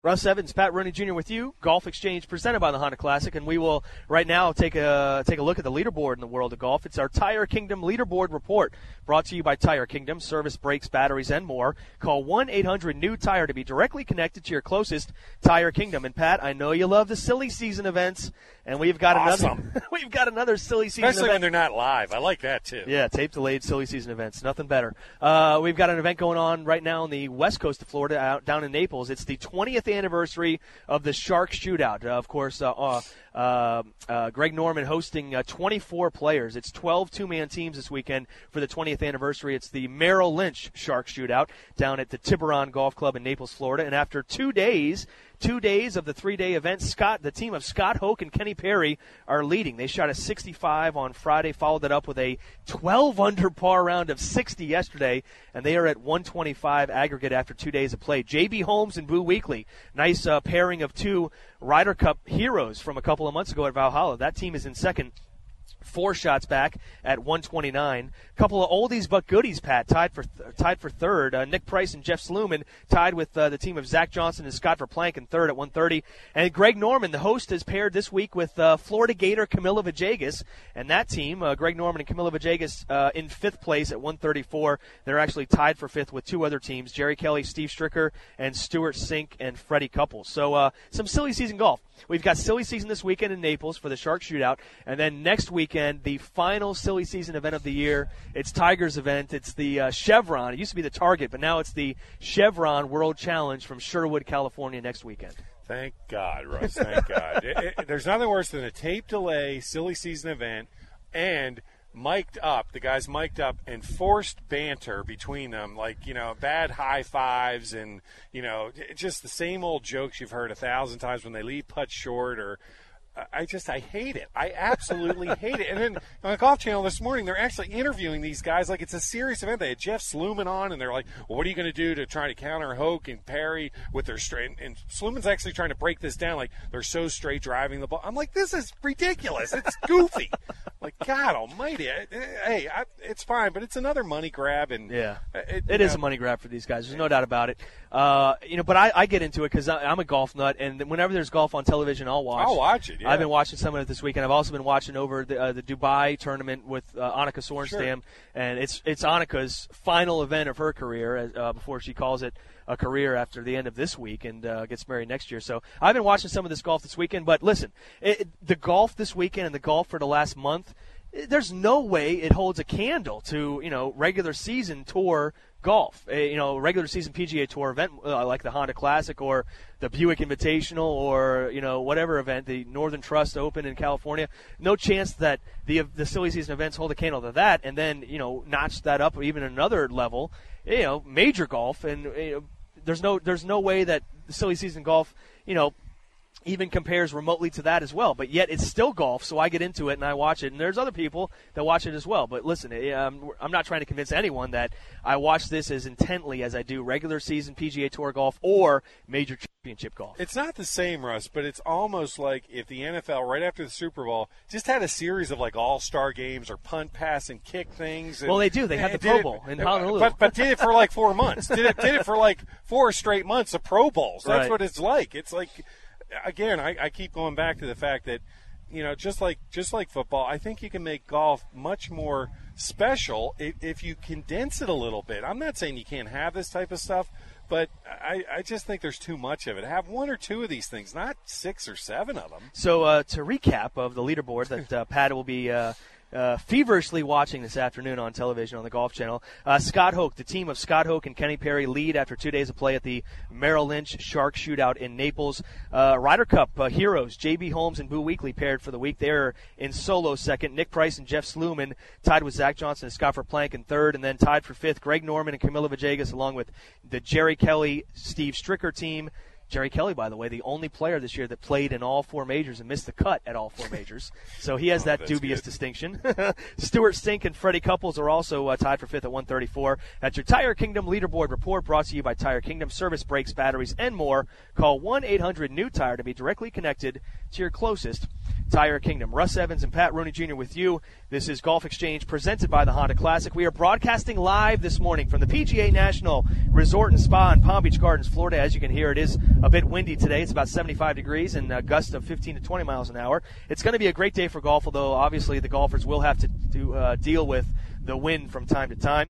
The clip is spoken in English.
Russ Evans, Pat Rooney Jr. with you. Golf Exchange presented by the Honda Classic, and we will right now take a look at the leaderboard in the world of golf. It's our Tire Kingdom Leaderboard Report, brought to you by Tire Kingdom. Service, brakes, batteries, and more. Call 1-800-NEW-TIRE to be directly connected to your closest Tire Kingdom. And Pat, I know you love the silly season events, and we've got another silly season Especially event. when they're not live. I like that too. Yeah, tape-delayed silly season events. Nothing better. We've got an event going on right now on the west coast of Florida, down in Naples. It's the 20th anniversary of the Shark Shootout. Of course, Greg Norman hosting 24 players. It's 12 two-man teams this weekend for the 20th anniversary. It's the Merrill Lynch Shark Shootout down at the Tiburon Golf Club in Naples, Florida. And after 2 days of the 3-day event, the team of Scott Hoke and Kenny Perry are leading. They shot a 65 on Friday, followed that up with a 12-under par round of 60 yesterday, and they are at 125 aggregate after 2 days of play. J.B. Holmes and Boo Weekley, nice pairing of two Ryder Cup heroes from a couple of months ago at Valhalla. That team is in second, 4 shots back at 129. Couple of oldies but goodies, Pat, tied for third. Nick Price and Jeff Sluman tied with the team of Zach Johnson and Scott Verplank in third at 130. And Greg Norman, the host, is paired this week with Florida Gator Camila Villegas. And that team, Greg Norman and Camila Villegas, in fifth place at 134. They're actually tied for fifth with two other teams, Jerry Kelly, Steve Stricker, and Stuart Sink and Freddie Couples. So some silly season golf. We've got silly season this weekend in Naples for the Shark Shootout. And then next weekend, the final silly season event of the year. It's Tiger's event. It's the Chevron. It used to be the Target, but now it's the Chevron World Challenge from Sherwood, California next weekend. Thank God, Russ. Thank God. There's nothing worse than a tape delay, silly season event, and mic'd up. The guys mic'd up and forced banter between them, like, bad high fives and, just the same old jokes you've heard 1,000 times when they leave putts short or I hate it. I absolutely hate it. And then on the Golf Channel this morning, they're actually interviewing these guys like it's a serious event. They had Jeff Sluman on, and they're like, well, what are you going to do to try to counter Hoke and Perry with their straight? And Sluman's actually trying to break this down, like they're so straight driving the ball. I'm like, this is ridiculous. It's goofy. Like, God almighty. Hey, it's fine, but it's another money grab. And yeah, it is a money grab for these guys. There's no doubt about it. But I get into it because I'm a golf nut, and whenever there's golf on television, I'll watch it. Yeah. I've been watching some of it this weekend. I've also been watching over the Dubai tournament with Annika Sorenstam, sure. And it's Annika's final event of her career before she calls it a career after the end of this week and gets married next year. So I've been watching some of this golf this weekend. But listen, the golf this weekend and the golf for the last month, there's no way it holds a candle to regular season tour golf, regular season PGA Tour event like the Honda Classic or the Buick Invitational or whatever event, the Northern Trust Open in California. No chance that the silly season events hold a candle to that, and then notch that up even another level. Major golf, and there's no way that the silly season golf even compares remotely to that as well. But yet it's still golf, so I get into it and I watch it. And there's other people that watch it as well. But listen, I'm not trying to convince anyone that I watch this as intently as I do regular season PGA Tour golf or major championship golf. It's not the same, Russ, but it's almost like if the NFL, right after the Super Bowl, just had a series of like all-star games or punt, pass, and kick things. Well, they do. They had the Pro Bowl in Honolulu. But did it for like 4 months. Did it for like 4 straight months of Pro Bowls. That's right. What it's like. It's like, again, I keep going back to the fact that, just like football, I think you can make golf much more special if you condense it a little bit. I'm not saying you can't have this type of stuff, but I just think there's too much of it. Have 1 or 2 of these things, not 6 or 7 of them. So to recap of the leaderboard that Pat will be feverishly watching this afternoon on television on the Golf Channel. Scott Hoke, the team of Scott Hoke and Kenny Perry lead after 2 days of play at the Merrill Lynch Shark Shootout in Naples. Ryder Cup heroes, J.B. Holmes and Boo Weekley paired for the week. They're in solo second. Nick Price and Jeff Sluman tied with Zach Johnson and Scott Verplank in third, and then tied for fifth, Greg Norman and Camila Villegas, along with the Jerry Kelly, Steve Stricker team. Jerry Kelly, by the way, the only player this year that played in all 4 majors and missed the cut at all 4 majors. So he has that dubious distinction. Stuart Sink and Freddie Couples are also tied for fifth at 134. That's your Tire Kingdom Leaderboard Report, brought to you by Tire Kingdom. Service, brakes, batteries, and more. Call 1-800-NEW-TIRE to be directly connected to your closest Tire Kingdom. Russ Evans and Pat Rooney Jr. with you. This is Golf Exchange presented by the Honda Classic. We are broadcasting live this morning from the PGA National Resort and Spa in Palm Beach Gardens, Florida. As you can hear, it is a bit windy today. It's about 75 degrees and a gust of 15 to 20 miles an hour. It's going to be a great day for golf, although obviously the golfers will have to deal with the wind from time to time.